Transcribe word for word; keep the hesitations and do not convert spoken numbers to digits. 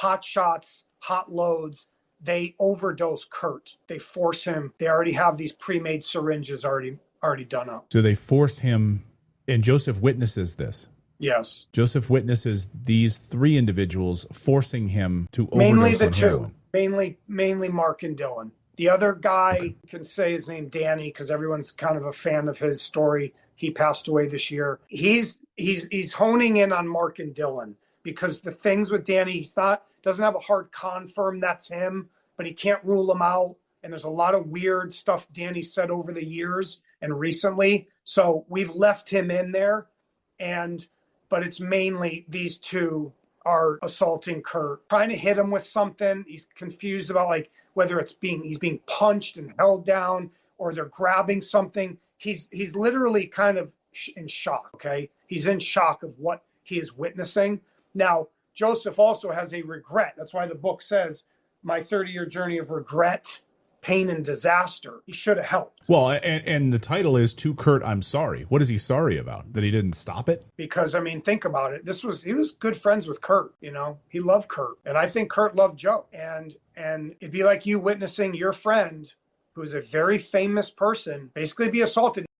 hot shots, hot loads. They overdose Kurt. They force him. They already have these pre-made syringes already already done up. So they force him, and Joseph witnesses this. Yes. Joseph witnesses these three individuals forcing him to mainly overdose the on two. heroin. Mainly, mainly Mark and Dylan. The other guy, okay. Can say his name, Danny, because everyone's kind of a fan of his story. He passed away this year. He's he's he's honing in on Mark and Dylan because the things with Danny, he's not doesn't have a hard confirm that's him, but he can't rule him out. And there's a lot of weird stuff Danny said over the years and recently. So we've left him in there, and but it's mainly these two are assaulting Kurt, trying to hit him with something. He's confused about like whether it's being he's being punched and held down or they're grabbing something. He's he's literally kind of in shock. Okay, he's in shock of what he is witnessing. Now Joseph also has a regret. That's why the book says my thirty-year journey of regret, pain, and disaster. He should have helped. Well, and, and the title is To Kurt, I'm Sorry. What is he sorry about? That he didn't stop it? Because, I mean, think about it. This was, he was good friends with Kurt, you know? He loved Kurt. And I think Kurt loved Joe. And, and it'd be like you witnessing your friend, who's a very famous person, basically be assaulted.